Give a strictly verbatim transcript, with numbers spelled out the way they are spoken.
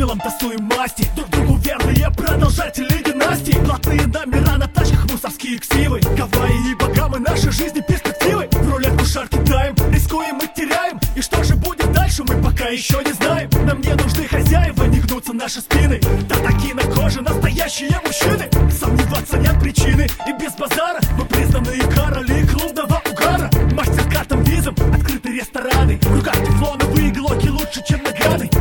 делом тасуем масти. Друг другу верные продолжатели династии. Платные номера на тачках, мусорские ксивы. Гавайи и Багамы, нашей жизни перспективы. В рулетку шар кидаем, рискуем и теряем. И что же будет дальше, мы пока еще не знаем. Нам не нужны хозяева, не гнутся наши спины. Татаки на коже, настоящие мужчины. Сомневаться нет причины, и без базара мы признанные короли клубного угара. Мастер-картом визом, открыты рестораны. В руках тефлоновые глоки лучше, чем награды.